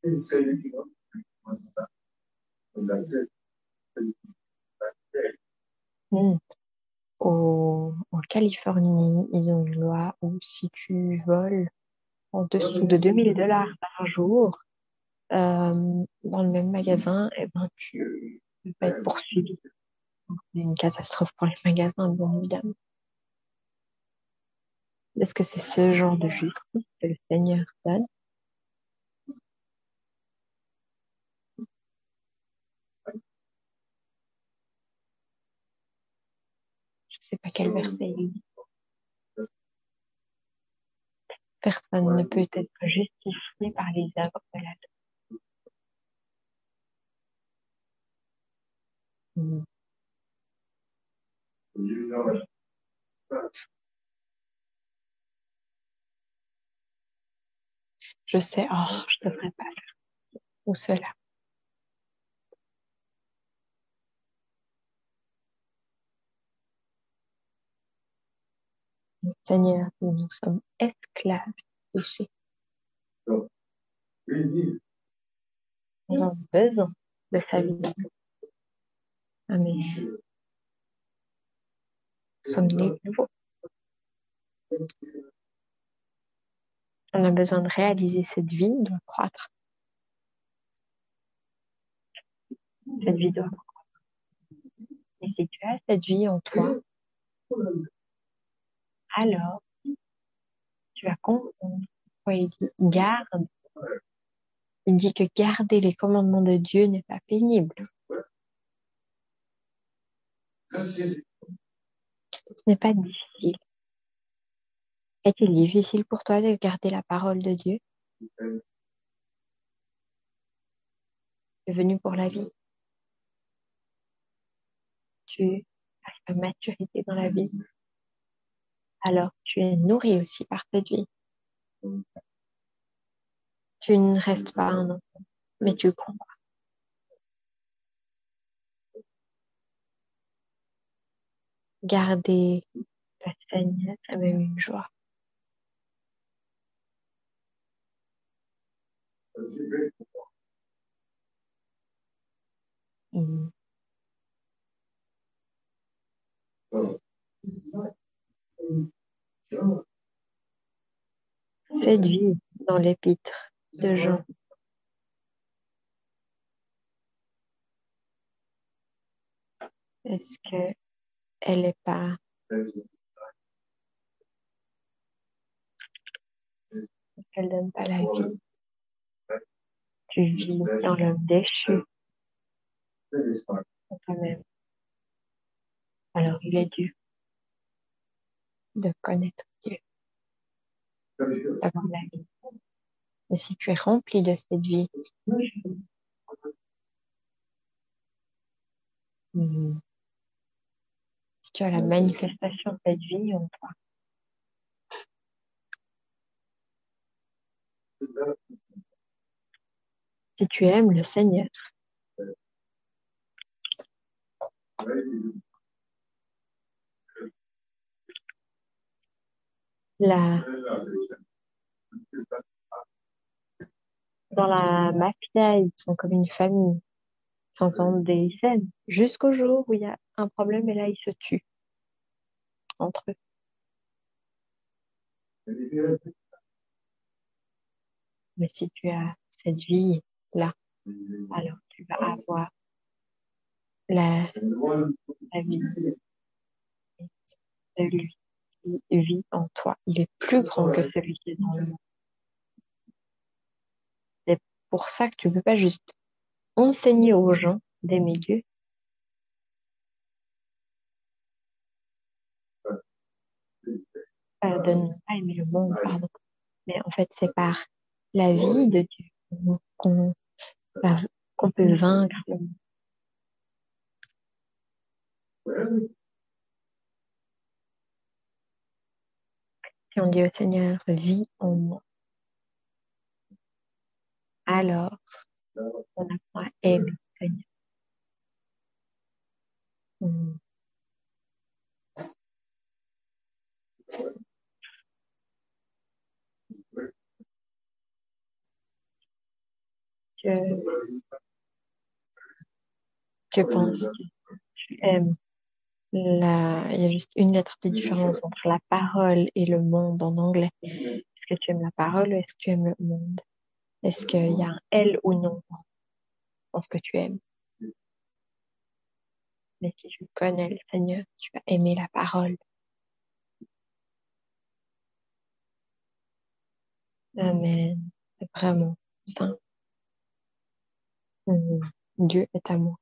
Hmm. Au, en Californie, ils ont une loi où si tu voles en dessous de deux mille dollars par jour euh, dans le même magasin, eh ben, tu vas être poursuivi. C'est une catastrophe pour les magasins, bien évidemment. Est-ce que c'est ce genre de justice que le Seigneur donne? Je ne sais pas quel verset il dit. Personne ne peut être justifié par les œuvres de la loi. Je sais, oh, je devrais pas faire ou cela. Seigneur, nous nous sommes esclaves du péché. Nous avons besoin de sa vie. Amen. Nous sommes nés de nouveau. On a besoin de réaliser cette vie, doit croître. Cette vie doit croître. Et si tu as cette vie en toi, alors tu vas comprendre pourquoi il dit garde. Il dit que garder les commandements de Dieu n'est pas pénible. Ce n'est pas difficile. Est-il difficile pour toi de garder la parole de Dieu? Tu es venu pour la vie. Tu as la maturité dans la vie. Alors tu es nourri aussi par cette vie. Tu ne restes pas un enfant, mais tu crois. Garder la saignesse, c'est même une joie. Mm. Cette vie dans l'épître de Jean, est-ce que elle est pas, est-ce qu'elle donne pas la vie? Tu vis dans l'homme déchu en toi-même. Alors il est dû de connaître Dieu, d'avoir la vie. Mais si tu es rempli de cette vie, mm, si tu as la manifestation de cette vie en toi, si tu aimes le Seigneur, la, dans la mafia, ils sont comme une famille, ils s'entendent des scènes, jusqu'au jour où il y a un problème et là, ils se tuent entre eux. Mais si tu as cette vie-là, alors tu vas avoir la, la vie de lui qui vit en toi. Il est plus grand que celui qui est dans le monde. C'est pour ça que tu ne peux pas juste enseigner aux gens d'aimer Dieu. Euh, de ne pas aimer le monde, pardon. Mais en fait, c'est par la vie de Dieu qu'on qu'on peut vaincre le monde. Si on dit au Seigneur, vis en moi, alors on apprend à aimer le Seigneur. Mm. que, que penses-tu? Tu aimes la, il y a juste une lettre de différence entre la parole et le monde en anglais. Est-ce que tu aimes la parole ou est-ce que tu aimes le monde? Est-ce qu'il y a un L ou non dans ce que tu aimes? Mais si tu connais le Seigneur, tu vas aimer la parole. Amen. C'est vraiment ça. Mhm. Dieu est amour.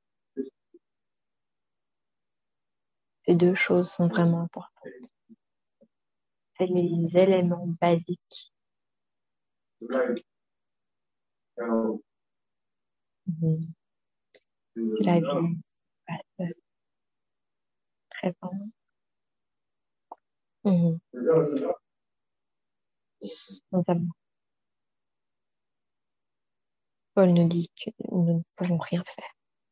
Ces deux choses sont vraiment importantes. C'est les éléments basiques. Mhm. C'est la vie passe très lent. Mhm. Notamment, Paul nous dit que nous ne pouvons rien faire.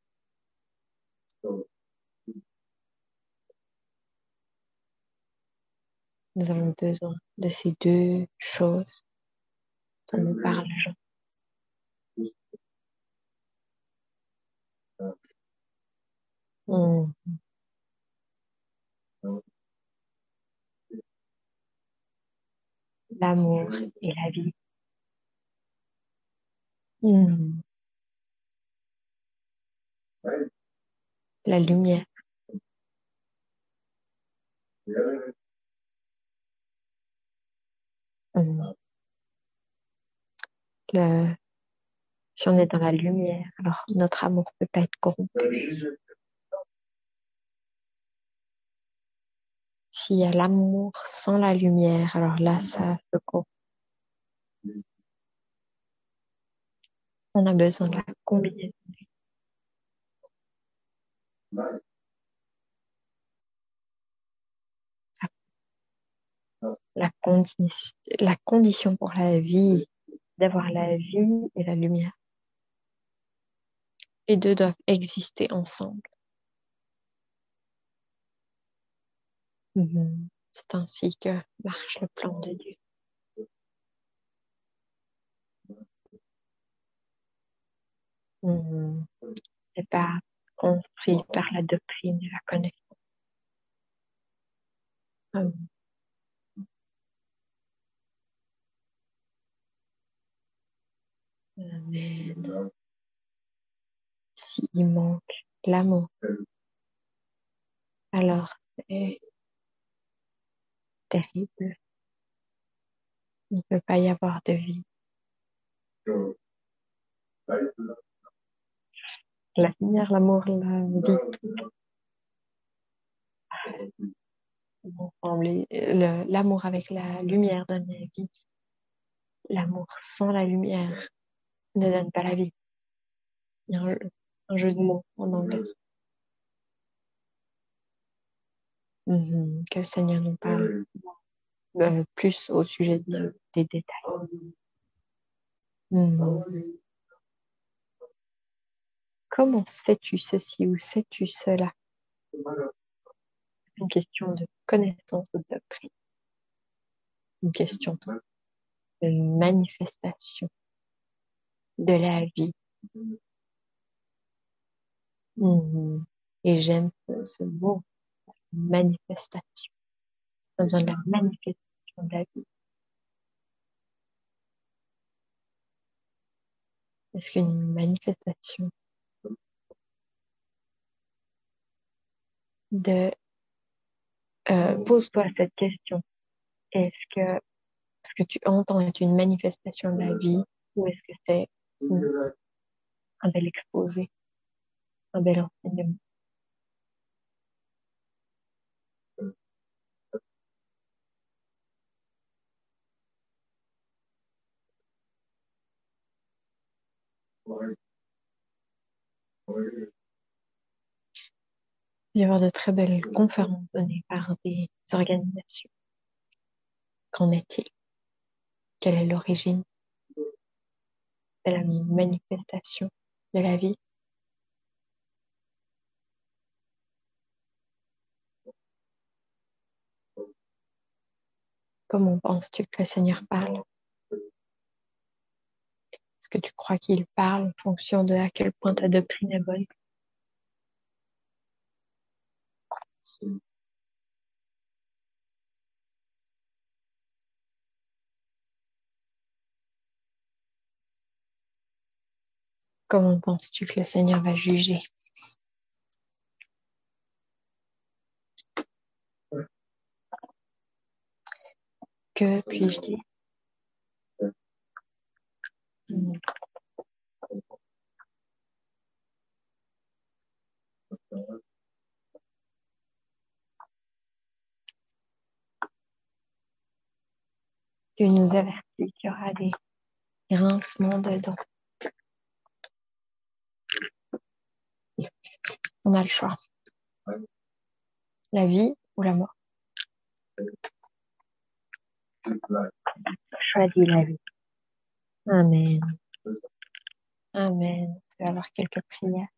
Nous avons besoin de ces deux choses dont nous parle Jean. Mhm. L'amour et la vie. Mhm. La lumière. Mhm. Le- Si on est dans la lumière, alors notre amour peut pas être corrompu. S'il y a l'amour sans la lumière, alors là, ça se corrompt. On a besoin de la combinaison. La condition, la condition pour la vie, d'avoir la vie et la lumière. Les deux doivent exister ensemble. Mhm. C'est ainsi que marche le plan de Dieu. Mhm. C'est pas construit par la doctrine et la connaissance. Mhm. Amen. S'il manque l'amour, alors c'est terrible. Il ne peut pas y avoir de vie. La lumière, l'amour, la vie vont ensemble. Et, euh, le- L'amour avec la lumière donne la vie. L'amour sans la lumière ne donne pas la vie. Il y a un, un jeu de mots en anglais. Mhm. Que le Seigneur nous parle euh, plus au sujet de- des détails. Mhm. Comment sais-tu ceci ou sais-tu cela? Une question de connaissance ou de doctrine. Une question de manifestation de la vie. Mhm. Et j'aime ce, ce mot, manifestation. On a besoin de la manifestation de la vie. Est-ce qu'une manifestation de... Euh, pose-toi cette question. Est-ce que ce que tu entends est une manifestation de la vie ou est-ce que c'est une- un bel exposé, un bel enseignement? Il va y avoir de très belles conférences données par des organisations. Qu'en est-il? Quelle est l'origine de la manifestation de la vie? Comment penses-tu que le Seigneur parle? Est-ce que tu crois qu'il parle en fonction de à quel point ta doctrine est bonne? Comment penses-tu que le Seigneur va juger? Que puis-je dire? Hmm. Tu nous avertis qu'il y aura des grincements de dents. On a le choix. La vie ou la mort? Choisis la vie. Amen. Amen. Je vais avoir quelques prières.